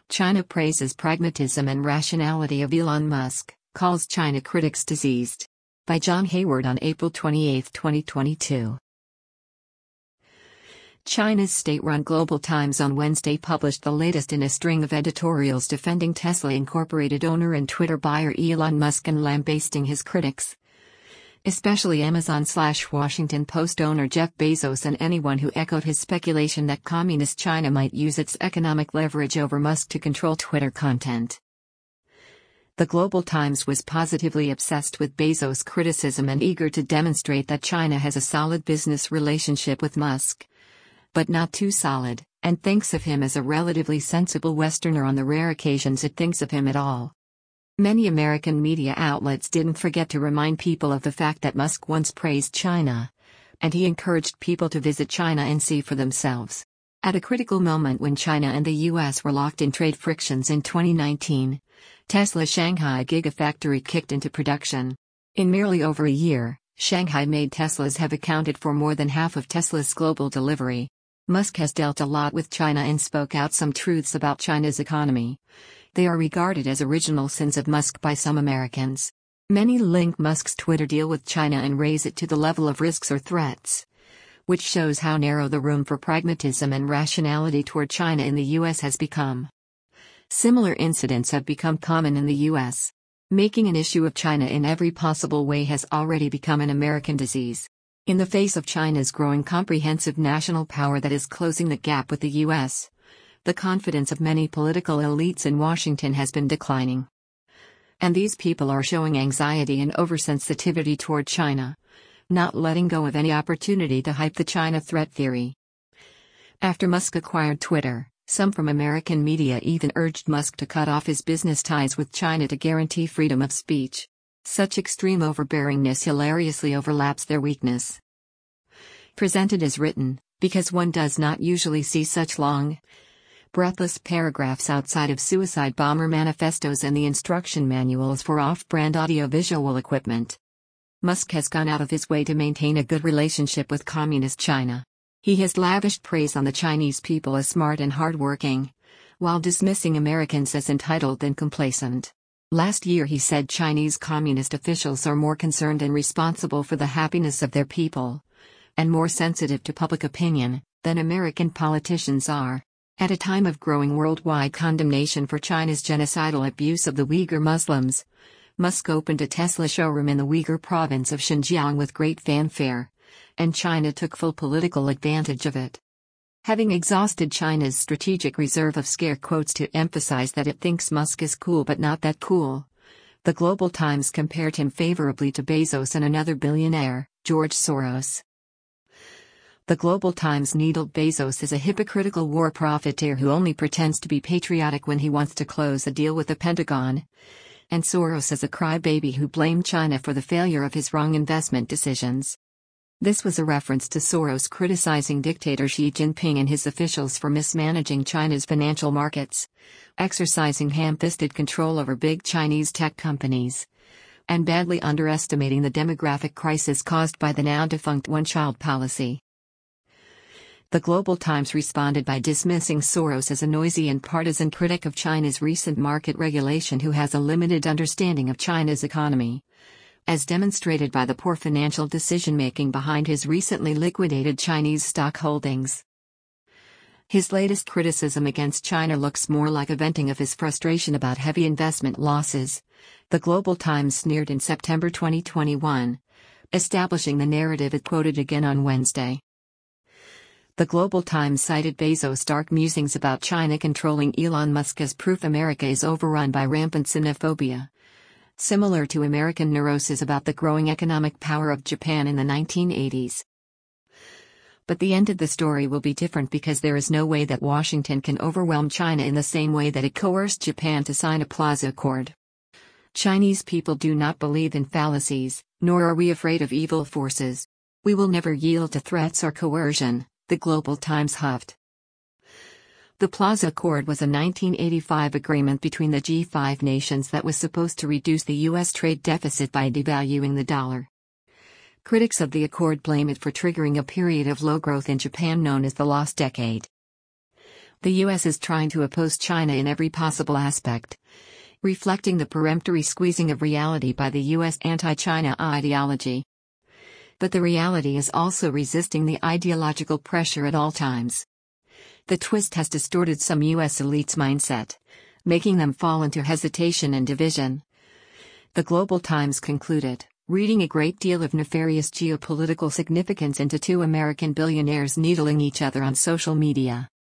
China praises pragmatism and rationality of Elon Musk, calls China critics diseased. By John Hayward on April 28, 2022. China's state-run Global Times on Wednesday published the latest in a string of editorials defending Tesla Incorporated owner and Twitter buyer Elon Musk and lambasting his critics, especially Amazon/Washington Post owner Jeff Bezos and anyone who echoed his speculation that Communist China might use its economic leverage over Musk to control Twitter content. The Global Times was positively obsessed with Bezos' criticism and eager to demonstrate that China has a solid business relationship with Musk, but not too solid, and thinks of him as a relatively sensible Westerner on the rare occasions it thinks of him at all. Many American media outlets didn't forget to remind people of the fact that Musk once praised China, and he encouraged people to visit China and see for themselves. At a critical moment when China and the US were locked in trade frictions in 2019, Tesla's Shanghai Gigafactory kicked into production. In merely over a year, Shanghai-made Teslas have accounted for more than half of Tesla's global delivery. Musk has dealt a lot with China and spoke out some truths about China's economy. They are regarded as original sins of Musk by some Americans. Many link Musk's Twitter deal with China and raise it to the level of risks or threats, which shows how narrow the room for pragmatism and rationality toward China in the US has become. Similar incidents have become common in the US. Making an issue of China in every possible way has already become an American disease. In the face of China's growing comprehensive national power that is closing the gap with the US, the confidence of many political elites in Washington has been declining. And these people are showing anxiety and oversensitivity toward China, not letting go of any opportunity to hype the China threat theory. After Musk acquired Twitter, some from American media even urged Musk to cut off his business ties with China to guarantee freedom of speech. Such extreme overbearingness hilariously overlaps their weakness. Presented as written, because one does not usually see such long, breathless paragraphs outside of suicide bomber manifestos and the instruction manuals for off-brand audio-visual equipment. Musk has gone out of his way to maintain a good relationship with Communist China. He has lavished praise on the Chinese people as smart and hardworking, while dismissing Americans as entitled and complacent. Last year he said Chinese Communist officials are more concerned and responsible for the happiness of their people, and more sensitive to public opinion, than American politicians are. At a time of growing worldwide condemnation for China's genocidal abuse of the Uyghur Muslims, Musk opened a Tesla showroom in the Uyghur province of Xinjiang with great fanfare, and China took full political advantage of it. Having exhausted China's strategic reserve of scare quotes to emphasize that it thinks Musk is cool but not that cool, the Global Times compared him favorably to Bezos and another billionaire, George Soros. The Global Times needled Bezos as a hypocritical war profiteer who only pretends to be patriotic when he wants to close a deal with the Pentagon, and Soros as a crybaby who blamed China for the failure of his wrong investment decisions. This was a reference to Soros criticizing dictator Xi Jinping and his officials for mismanaging China's financial markets, exercising ham-fisted control over big Chinese tech companies, and badly underestimating the demographic crisis caused by the now-defunct one-child policy. The Global Times responded by dismissing Soros as a noisy and partisan critic of China's recent market regulation who has a limited understanding of China's economy, as demonstrated by the poor financial decision-making behind his recently liquidated Chinese stock holdings. His latest criticism against China looks more like a venting of his frustration about heavy investment losses, the Global Times sneered in September 2021, establishing the narrative it quoted again on Wednesday. The Global Times cited Bezos' dark musings about China controlling Elon Musk as proof America is overrun by rampant xenophobia, similar to American neurosis about the growing economic power of Japan in the 1980s. But the end of the story will be different because there is no way that Washington can overwhelm China in the same way that it coerced Japan to sign a Plaza Accord. Chinese people do not believe in fallacies, nor are we afraid of evil forces. We will never yield to threats or coercion, the Global Times huffed. The Plaza Accord was a 1985 agreement between the G5 nations that was supposed to reduce the U.S. trade deficit by devaluing the dollar. Critics of the accord blame it for triggering a period of low growth in Japan known as the Lost Decade. The US is trying to oppose China in every possible aspect, reflecting the peremptory squeezing of reality by the US anti-China ideology. But the reality is also resisting the ideological pressure at all times. The twist has distorted some US elites' mindset, making them fall into hesitation and division. The Global Times concluded, reading a great deal of nefarious geopolitical significance into two American billionaires needling each other on social media.